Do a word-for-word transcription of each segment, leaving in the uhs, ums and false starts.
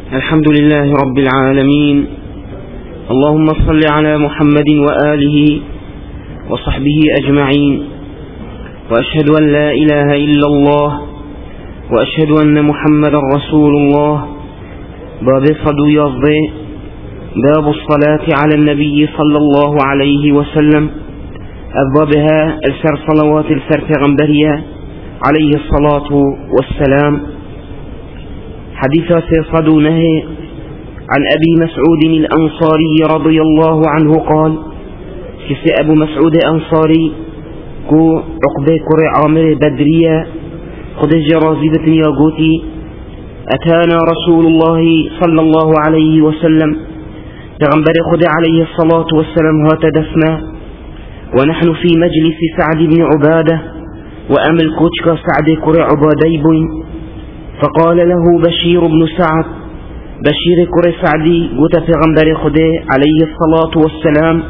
الحمد لله رب العالمين. اللهم صل على محمد وآله وصحبه أجمعين، وأشهد أن لا إله إلا الله، وأشهد أن محمد رسول الله. باب صدو يضي باب الصلاة على النبي صلى الله عليه وسلم. أبوابها السر صلوات السر پیغمبرية عليه الصلاة والسلام. حديث صدو نهي عن أبي مسعود الأنصاري رضي الله عنه قال: كسي أبو مسعود الأنصاري كو عقبه كرع عامر بدرية خد جرازيبة ياغوتي: أتانا رسول الله صلى الله عليه وسلم، پیغمبر خد عليه الصلاة والسلام هاتدفنا، ونحن في مجلس سعد بن عبادة، وأمل كوتشك سعد كرع عبادي بن. فقال له بشير بن سعد: بشير كرع سعدي قلت پیغمبر خد عليه الصلاة والسلام: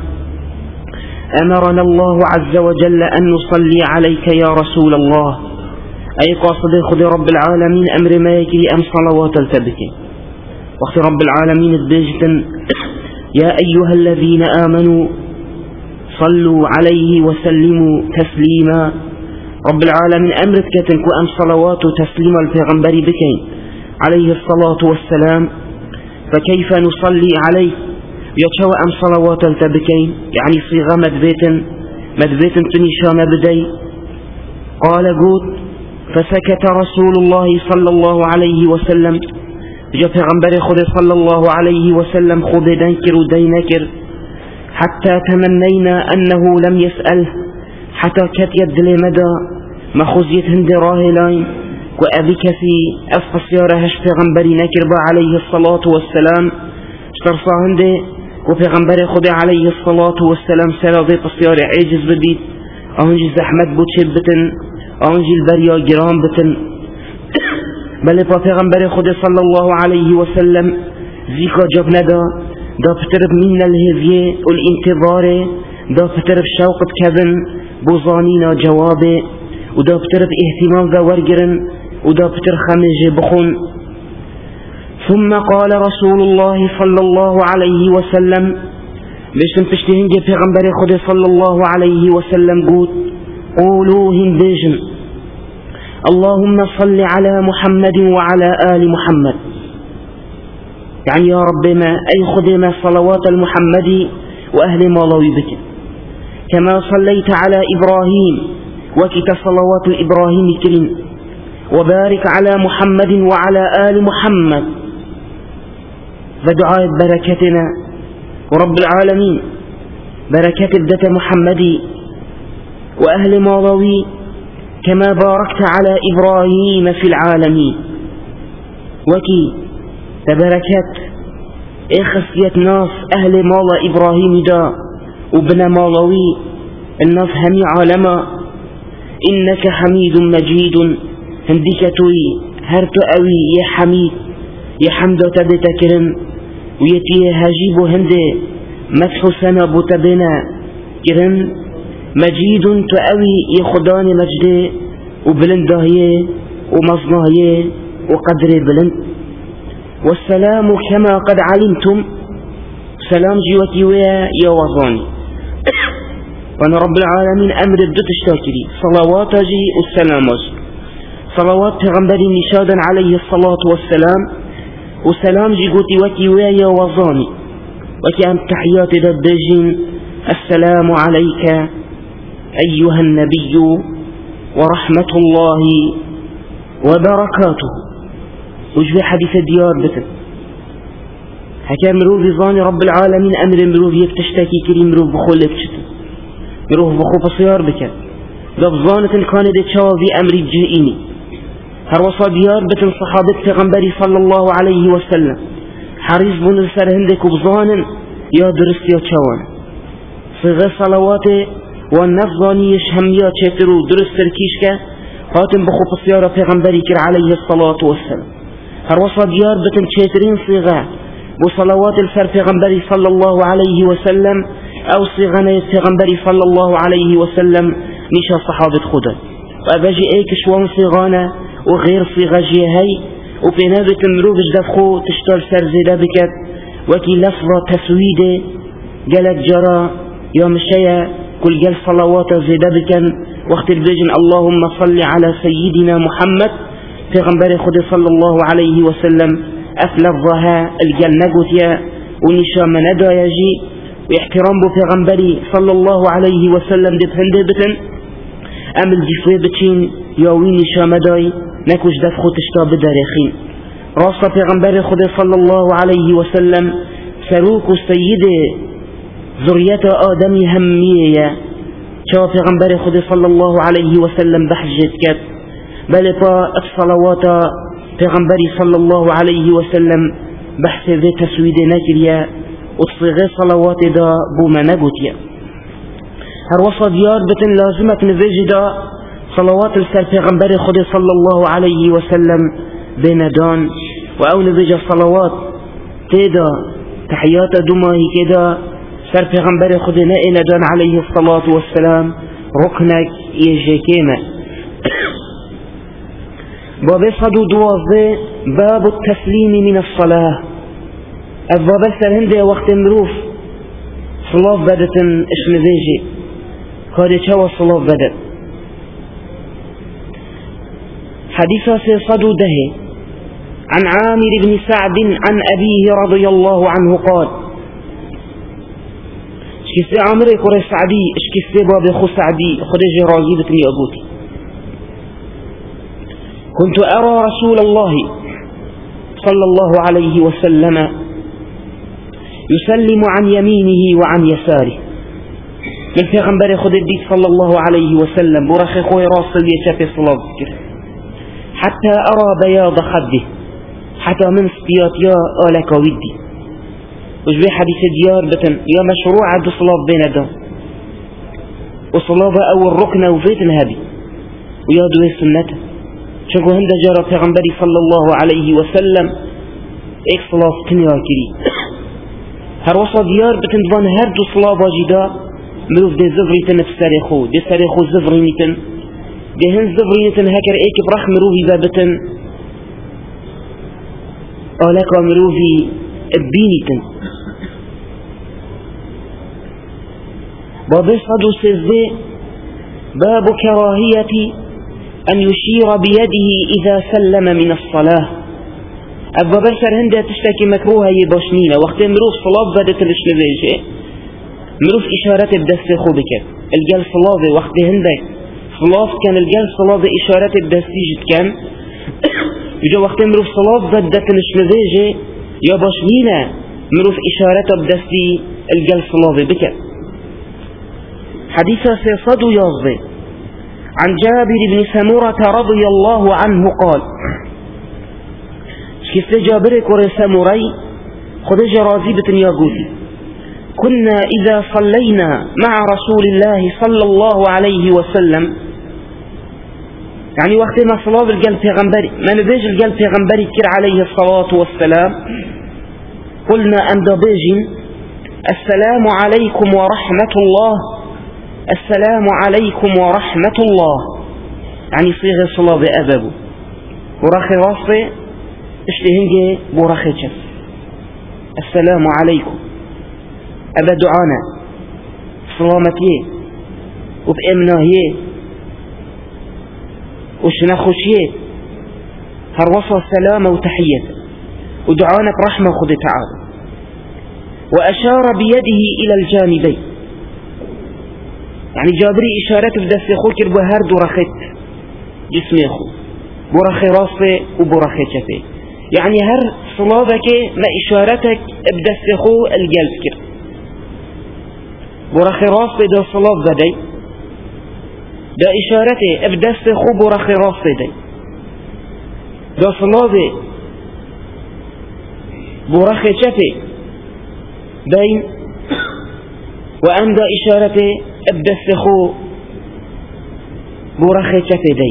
أمرنا الله عز وجل أن نصلي عليك يا رسول الله. أي قاصد خد رب العالمين أمر ما يكري أم صلوات التبكي. وقت رب العالمين الدجتا: يا أيها الذين آمنوا صلوا عليه وسلموا تسليما. رب العالمين أمرت كتنكو أم صلوات تسليم البيغمبر بكين عليه الصلاة والسلام. فكيف نصلي عليه يتشوى أم صلوات التبكين؟ يعني صيغة مدبيت مدبيت تنشى مبدي. قال قود: فسكت رسول الله صلى الله عليه وسلم. جاء پیغمبر خود صلى الله عليه وسلم خود دنكر ودينكر، حتى تمنينا أنه لم يسأله، حتى كت يد لمدى ما خزيت هند راهلين وأبيك في أفقصيارة هش پیغمبري نكر با عليه الصلاة والسلام. اشترصا هنده وپیغمبر خود عليه الصلاة والسلام سلاذي قصيارة عجز بديد، أهنجي زحمت بود شب بتن، أهنجي البريا جرام بتن. بل با پیغمبر خود صلى الله عليه وسلم زيكا جاب ندا، دا بترب من الهذية والانتظار، دا بترب شوقت كذن بوزانينا جوابه، ودا بترب اهتمام ذا ورقرن، ودا بتر خمج بخون. ثم قال رسول الله صلى الله عليه وسلم: بيشتن تشتهن جي پیغمبر خود صلى الله عليه وسلم قول: قولوا هندجن اللهم صل على محمد وعلى آل محمد. يعني يا رب ما أي خدمة صلوات المحمدي وأهل مالوي بك، كما صليت على إبراهيم وكت صلوات الإبراهيم كريم، وبارك على محمد وعلى آل محمد. فدعاء بركتنا ورب العالمين بركة ابدة محمدي وأهل مالوي كما باركت على إبراهيم في العالمين. وكي تبركت إخصية ناس أهل مال إبراهيم دا وابن مالوي الناس همي عالما. إنك حميد مجيد، هندك توي هرت أوي يا حميد يا حمد تبتكرم، ويتي هجيب هندي مدح سنة بتبنا كرم. مجيد تأوي يخدان مجده وبلندهيه ومصنهيه وقدر بلند. والسلام كما قد علمتم، سلام جيوتي ويا يا وظاني. وانا رب العالمين أمر الدت الشاكري صلوات جي والسلام جي صلوات پیغمبر نشادا عليه الصلاة والسلام، وسلام جي قوتي وكي ويا يا وظاني. وكي أم تحيات دجين: السلام عليك أيها النبي ورحمة الله وبركاته. وجه حديث ديار بتن حكى مروف ظاني رب العالمين أمر مروف يكتشتكي كريم مروف بخولك شتن مروف بخو بصيار بك لفظانة كان دي تشاوذي أمر الجئيني. هروصا ديار بتن صحابة پیغمبري صلى الله عليه وسلم حريص بن السر هندك وبظانا يا درست يا تشاوان صغير صلواته والنفظاني يشهميات شترو درست تركيشك هاتم بخو بصيارة پیغمبري كر عليه الصلاة والسلام. هروصا ديار بتن شترين صغاء بصلوات الفر پیغمبري صلى الله عليه وسلم أو صغنا پیغمبري صلى الله عليه وسلم نشا صحابة خدا. وأبجي ايك شوان صغانا وغير صغة جيهي وبينابت مروبش دفخو تشتال سرزيدا بكت وكي لفظة تسويدة قالت جرى يا مشايا كل جل صلوات زيدا بكن وقت البيجن اللهم صل على سيدنا محمد في غنبري خد صلى الله عليه وسلم أفلظها الجل نقوتيا ونشا مندا يجي واحترام بو في غنبري صلى الله عليه وسلم دبهن دبتن أمل جفوي بتشين ياويني شامداي نكوش دفخو تشتا بداريخين راسا في غنبري خد صلى الله عليه وسلم سروك السيد ذرية آدم همية شو في غنبري خد صلى الله عليه وسلم بحجت كت بل با الصلوات في غنبري صلى الله عليه وسلم بحث ذي تسويد نكريا وتصيغي صلوات دا بوما نقوتيا هروصا ديار بتن لازمة نفيج دا صلوات السر في غنبري خد صلى الله عليه وسلم بين دان وأو نفيج صلوات تيدا تحيات دماهي كدا سر في غنبري خد نائل دان عليه الصلاة والسلام ركنك يجيكينا باب صدو دوازي باب التسليم من الصلاة الباب السر هندي وقت مروف صلاة بدت اش نفيجي هذا شو صلاة بدت حديث سيصدو ده عن عامر بن سعد عن أبيه رضي الله عنه قال اشكسي عامر يقول سعدي اشكسي باب خو سعدي خدج راجي بكني أبوتي كنت أرى رسول الله صلى الله عليه وسلم يسلم عن يمينه وعن يساره من في غنبري خد الديك صلى الله عليه وسلم برخي خوي راس يشافي صلاة ذكر حتى أرى بياض خده حتى من سبيات يا آلك ودي وجبي حديث ديار بتن يا مشروع عد صلاة بين دم وصلاة أول ركن وفيت الهدي ويا دوي السنة شكو هند جرى في غنبري صلى الله عليه وسلم ايك صلاة كنيا كري هروصا ديار بتن دوان هردو صلاة باجدا مروف دي زفريتن في ساريخو دي ساريخو زفرينيتن دي هن زفرينيتن هكر ايك برخ مروفي بابتن آلك مروفي ابينيتن باب صدو سيزدي باب كراهية أن يشير بيده إذا سلم من الصلاة أبا بشر هنده تشتكي مكروها يباشنينة وقت مروف صلاة بدت الاشنبيجي مروف إشارة بدست خوبك الجل صلاة وقت هندك صلاة كان الجل صلاة إشارة بدستيجت كان يجا وقت مروف صلاة بدت الاشنبيجي يباشنينة مروف إشارة بدستي الجل صلاة بك حديثة سيصد يصدي عن جابر بن سمرة رضي الله عنه قال شكست جابر كوري سمري خدج راضبة ياقوتي كنا إذا صلينا مع رسول الله صلى الله عليه وسلم يعني وقت ما صلاة القلب في غنبري ما نبيج القلب في غنبري كر عليه الصلاة والسلام قلنا أن دبيج السلام عليكم ورحمة الله السلام عليكم ورحمة الله يعني صيغة صلاة بأبابه ورخي راسي اشتهنجي برخي شف السلام عليكم أبا دعانا سلامتي وبإمناهي وشنخوشي هروصة سلامة وتحية ودعانا برحمة خذ تعالى وأشار بيده إلى الجانبين يعني جابري إشارات بدست خوكر بهرد ورخت جسمي أخو برخي راسي وبرخي شفي يعني هر صلابك ما إشارتك بدست خو الجلب كر برخي راسي دا صلاب بدي دا إشارتي بدست خو برخي راسي دي دا صلابي برخي شفي دين وأن دا إشارتي ابدسخو برخي شفدي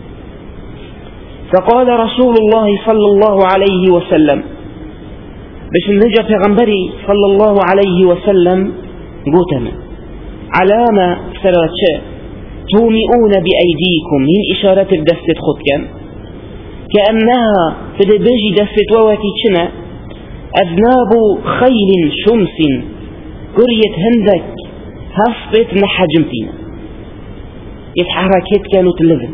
فقال رسول الله صلى الله عليه وسلم بش النجا في غنبري صلى الله عليه وسلم قوتنا علامة ثلاثة تومئون بأيديكم من إشارة ابدست خدكم كأنها في بيجي دست ووكي شنا أذناب خيل شمس قرية هندك هصبت نحجمتين يتحركت كانوا تلذن.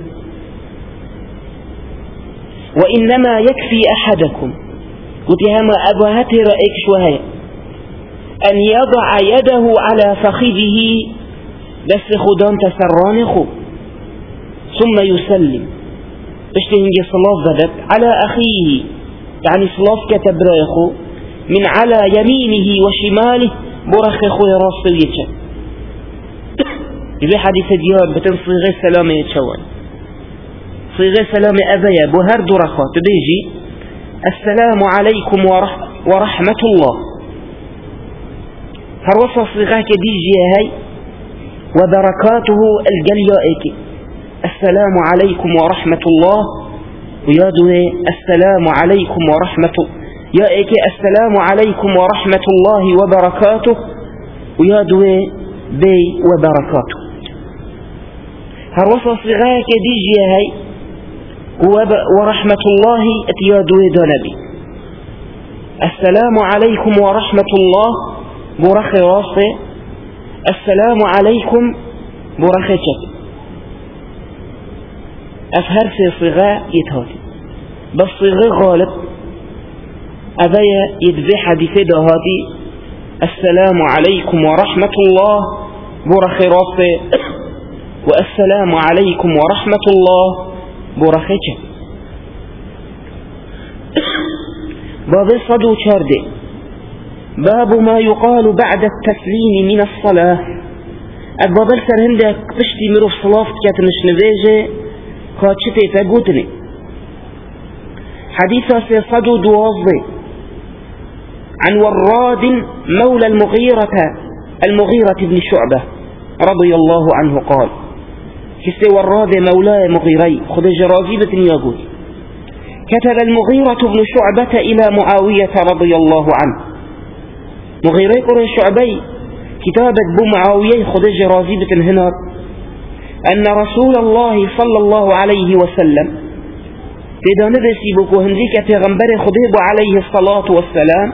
وإنما يكفي أحدكم قلت هما أبوهاتي رأيك شوية أن يضع يده على فخذه بس خدان تسرانخو ثم يسلم اشتهنجي صلاف بدت على أخيه يعني صلاف كتبريخو من على يمينه وشماله برخخو يراسل يتشن في حديث ديار بتن صيغة سلامة يتشوان صيغة سلامة أبايا بهر درخات بيجي السلام عليكم ورح ورحمة الله هروصة صيغة كديجي هاي وبركاته الجليائك السلام عليكم ورحمة الله ويادوي السلام عليكم ورحمة يا إيكي السلام عليكم ورحمة الله وبركاته ويادوي بي وبركاته هروصة صغاية كديجي هاي ورحمة الله اتيادوي دونبي السلام عليكم ورحمة الله برخي راسي السلام عليكم برخي شك أفهر في صغاء يتهاتي بس صغاء غالب أبايا يدفي حديثي دهاتي السلام عليكم ورحمة الله برخي راسي والسلام عليكم ورحمة الله برخي شك باب صدو شاردي باب ما يقال بعد التسليم من الصلاة الباب السر هندك تشتي مروف صلاة كاتنش نبيجي قاتشتي تقوتني حديثة سيصدو دوازي عن وراد مولى المغيرة المغيرة بن شعبة رضي الله عنه قال كسي وراد مولاي مغيري خذ جرازيبة يقول كتب المغيرة بن شعبة إلى معاوية رضي الله عنه مغيري قرى شعبي كتابة بمعاوية خذ جرازيبة هنا أن رسول الله صلى الله عليه وسلم إذا نبسي بكو هنديك پیغمبر خديب عليه الصلاة والسلام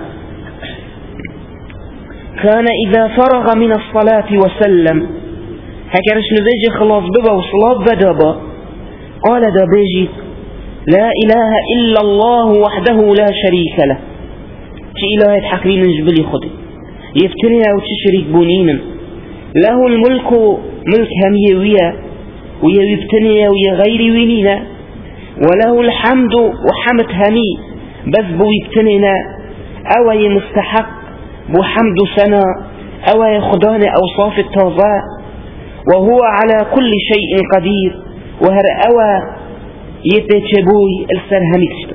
كان إذا فرغ من الصلاة وسلم هكذا نبيجي خلاص ببا وصلاة بدبا قال دا بيجي لا إله إلا الله وحده لا شريك له شي إله يتحقلين نجبلي خدي يفتري أو تشريك بنينا له الملك ملك هميوية ويبتني ويغير وينينا وله الحمد وحمد همي بس بويبتننا أو يمستحق بحمد سنة أو يخدان أوصاف التوضاء وهو على كل شيء قدير وهر أو يتشبوي السرهم يكشف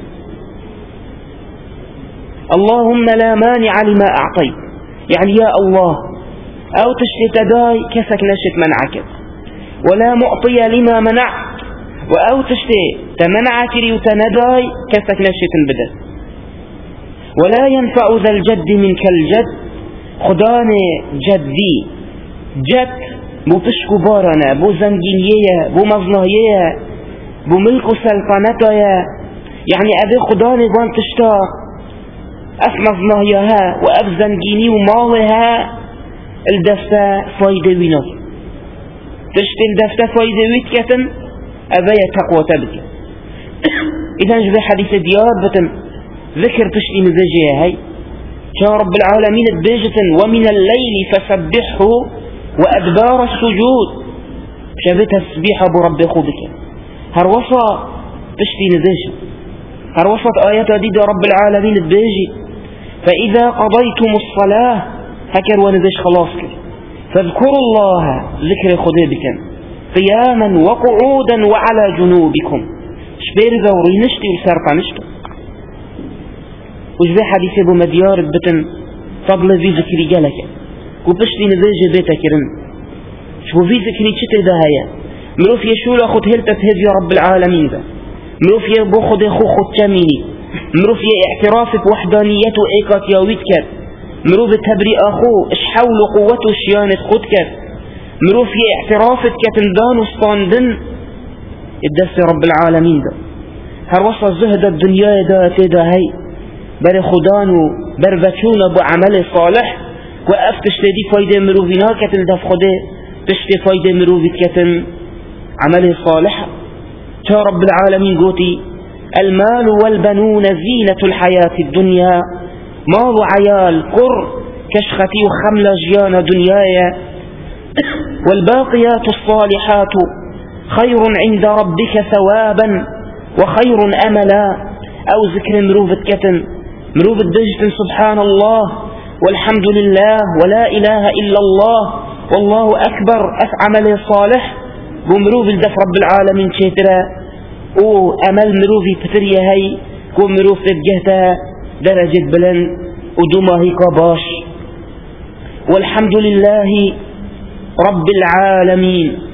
اللهم لا مانع لما أعطيت يعني يا الله أو تشتداي كسك نشت منعك ولا معطي لما منعت وأو تشتي تمنعك ليتنداي كسك نشت بدل ولا ينفع ذا الجد منك الجد خدان جدي جد بو بشكو بارنا بو زنجينية بو مظنهية بو ملك سلطنتها يعني أبي خدان بان تشتا أف مظنهيها وأف زنجيني ومالها الدفتة فايدة وينظ تشتي الدفتة فايدة ويتكتن أبايا تقوى تبكي إذا نجبه حديث ديار بتن ذكر تشتي مزاجيها هاي شاء رب العالمين بيجة ومن الليل فسبحه وأدبار السجود شابه تسبيح أبو رب خوبك هروصة تشتي نزاجة هروصة آيات ديدة رب العالمين بيجي فإذا قضيتم الصلاة هكر ونزاج خلاص كده فاذكروا الله ذكر خديبك قياما وقعودا وعلى جنوبكم شبير ذوري نشتي وسارقا نشتي وشبه حديث ابو مديار بتن فضل في ذكري جالك وبشتي نزاج بيتك رن شو في ذكري شتي ده هيا مروف يشول أخذ هلتة هذ يا رب العالمين ده مروف يبخذ أخو خد تميني مروف اعتراف بوحدانيته إيكات يا ويتكت مروف تبري أخو إش حول قوته شيانة خدكت مروف اعتراف كتندان وستاندن الدس رب العالمين ده هر وصل زهد الدنيا دا تدا هاي بر خدانو بر بچون ابو عمل صالح وأفتش تدي فايدة مروفينا كتل دف خده تشتي فايدة مروفي كتن عمل صالح. تا رب العالمين قوتي المال والبنون زينة الحياة الدنيا مال عيال قر كشختي وخمل جيان دنيايا والباقيات الصالحات خير عند ربك ثوابا وخير أملا. أو ذكر مروفة كتن مروفة دجتن سبحان الله والحمد لله ولا إله إلا الله والله أكبر أفعمل صالح بمروف الدف رب العالمين شترا او أمل مروفي بتريا هاي كو مروف تجهتها درجة بلن ودوما هي قباش. والحمد لله رب العالمين